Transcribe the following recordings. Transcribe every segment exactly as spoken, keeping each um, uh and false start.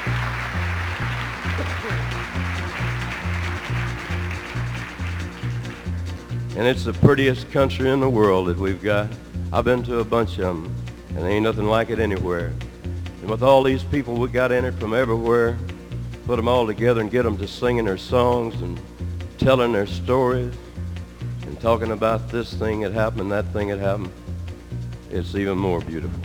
And it's the prettiest country in the world that we've got. I've been to a bunch of them, and there ain't nothing like it anywhere. And with all these people we got in it from everywhere, put them all together and get them to singing their songs and telling their stories and talking about this thing that happened and that thing that happened, it's even more beautiful.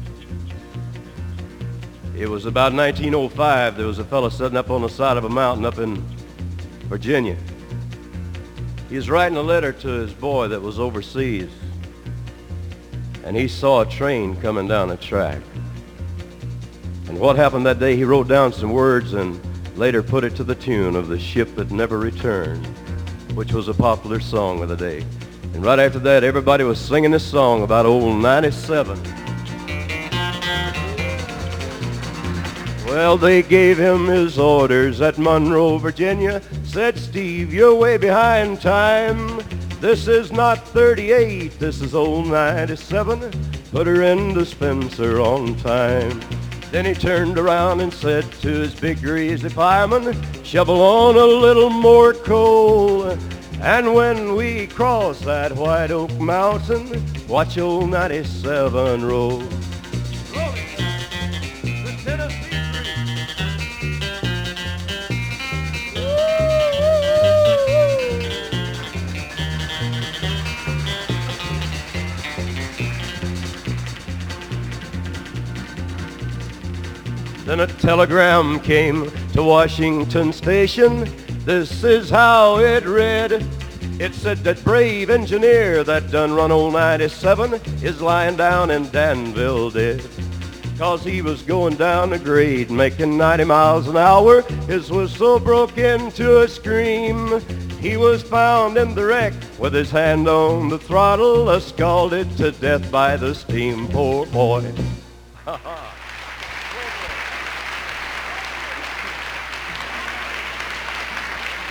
It was about nineteen oh five. There was a fellow sitting up on the side of a mountain up in Virginia. He was writing a letter to his boy that was overseas, and he saw a train coming down the track. And what happened that day, he wrote down some words and later put it to the tune of The Ship That Never Returned, which was a popular song of the day. And right after that, everybody was singing this song about old ninety-seven. Well, they gave him his orders at Monroe, Virginia. Said, Steve, you're way behind time. This is not thirty-eight, this is old ninety-seven. Put her in the Spencer on time. Then he turned around and said to his big greasy fireman, shovel on a little more coal. And when we cross that White Oak Mountain, watch old ninety-seven roll. Then a telegram came to Washington Station. This is how it read. It said that brave engineer that done run old ninety-seven is lying down in Danville dead. Cause he was going down the grade making ninety miles an hour. His whistle broke into a scream. He was found in the wreck with his hand on the throttle, scalded to death by the steam. Poor boy. Ha ha.